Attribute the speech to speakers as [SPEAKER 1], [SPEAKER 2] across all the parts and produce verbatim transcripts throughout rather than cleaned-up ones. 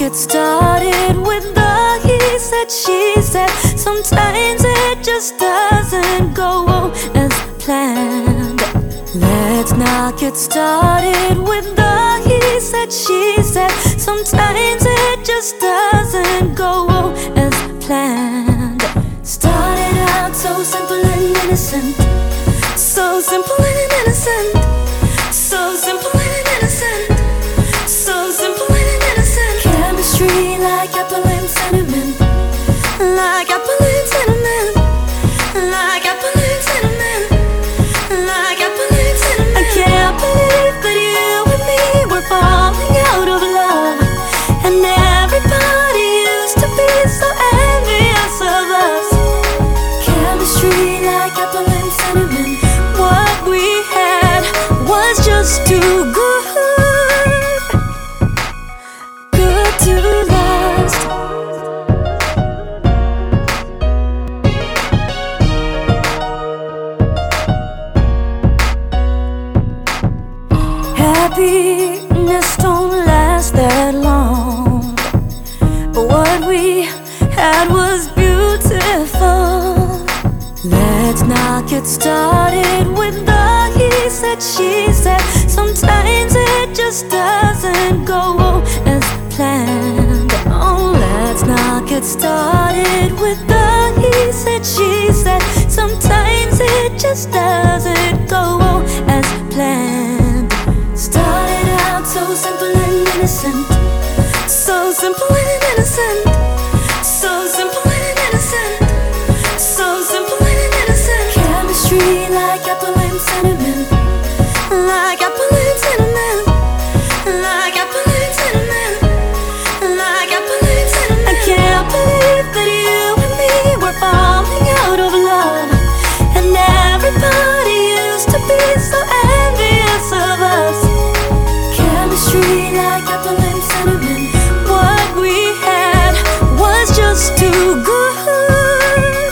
[SPEAKER 1] get started with the he said, she said. Sometimes it just doesn't go as planned. Let's not get started with the he said, she said. Sometimes it just doesn't go as planned. Started out so simple and innocent, so simple and innocent, so simple and innocent, so simple and innocent. Chemistry like apple and cinnamon, like apple and cinnamon, like apple and cinnamon, like apple and cinnamon. I can't believe that you and me were falling out of love, and everybody used to be so envious of us. Chemistry like apple and cinnamon. What we had was just too good, good to last. Happiness don't last that long, but what we had was beautiful. Let's not get started with the he said, she said. Sometimes it just doesn't go as planned. Oh, let's not get started with the he said, she said. Sometimes it just doesn't go as planned. Started out so simple and innocent, so simple and innocent, so simple and innocent, so simple and innocent. Chemistry like apple and cinnamon, like apple and cinnamon, like apple and cinnamon, like apple and cinnamon. I can't believe that you and me were falling out of love, and everybody used to be so envious of us. Chemistry like apple and cinnamon. What we had was just too good,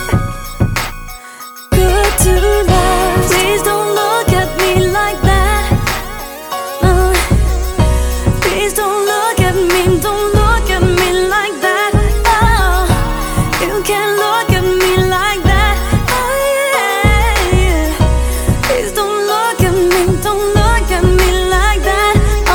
[SPEAKER 1] good to last. Please don't look at me like that. uh, Please don't look at me, don't look at me like that. Oh, you can't look at me like that. Oh, yeah. Please don't look at me, don't look at me like that.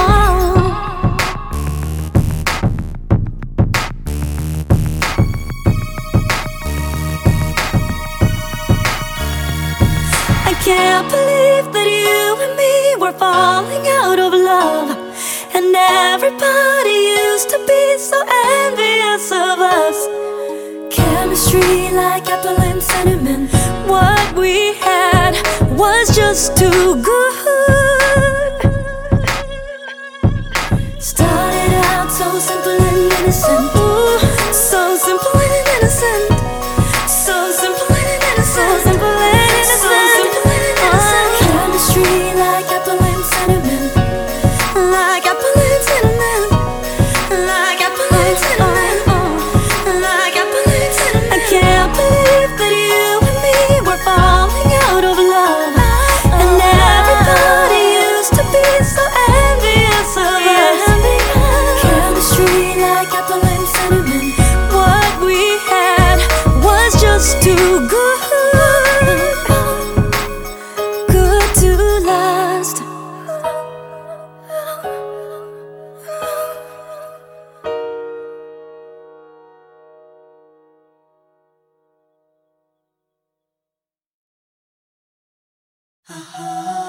[SPEAKER 1] I can't believe that you and me were falling out of love, and everybody used to be so envious of us. Chemistry like apple and cinnamon. What we had was just too good. Started out so simple and innocent, ooh, so simple and innocent, so simple and innocent, so simple and innocent, so simple and innocent. Chemistry like apple and cinnamon, like apple and cinnamon, like apple and cinnamon, like apple and cinnamon. I can't believe that you and me were falling out of love, and everybody used to be so envious of us. Chemistry like apple and cinnamon. What we had was just too good, good to last. Uh-huh.